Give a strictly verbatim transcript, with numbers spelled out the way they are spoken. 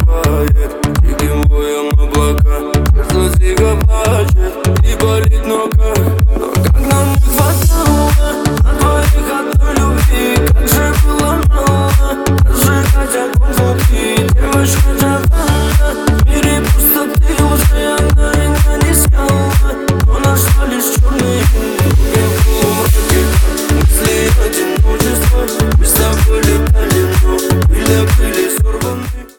накрывает диким воем облака. Сердце тихо плачет и болит нога.